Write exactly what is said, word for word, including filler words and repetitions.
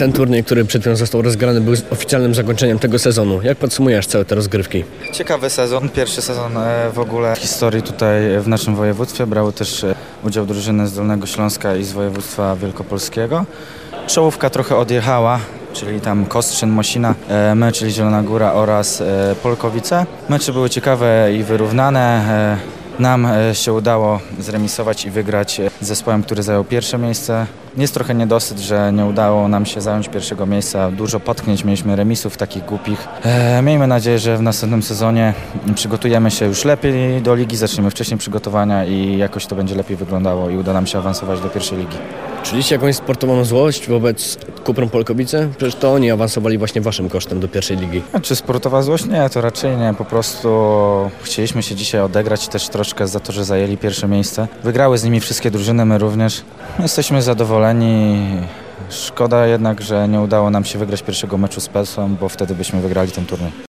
Ten turniej, który przed chwilą został rozgrany, był oficjalnym zakończeniem tego sezonu. Jak podsumujesz całe te rozgrywki? Ciekawy sezon, pierwszy sezon w ogóle w historii tutaj w naszym województwie. Brały też udział drużyny z Dolnego Śląska i z województwa wielkopolskiego. Czołówka trochę odjechała, czyli tam Kostrzyn, Mosina, my, czyli Zielona Góra oraz Polkowice. Mecze były ciekawe i wyrównane. Nam się udało zremisować i wygrać z zespołem, który zajął pierwsze miejsce. Jest trochę niedosyt, że nie udało nam się zająć pierwszego miejsca. Dużo potknięć mieliśmy, remisów takich głupich. E, miejmy nadzieję, że w następnym sezonie przygotujemy się już lepiej do ligi, zaczniemy wcześniej przygotowania i jakoś to będzie lepiej wyglądało i uda nam się awansować do pierwszej ligi. Czuliście jakąś sportową złość wobec Kuprum Polkowice? Przecież to oni awansowali właśnie waszym kosztem do pierwszej ligi. A czy sportowa złość? Nie, to raczej nie. Po prostu chcieliśmy się dzisiaj odegrać też troszkę za to, że zajęli pierwsze miejsce. Wygrały z nimi wszystkie drużyny, my również. Jesteśmy zadowoleni. Szkoda jednak, że nie udało nam się wygrać pierwszego meczu z Pelsą, bo wtedy byśmy wygrali ten turniej.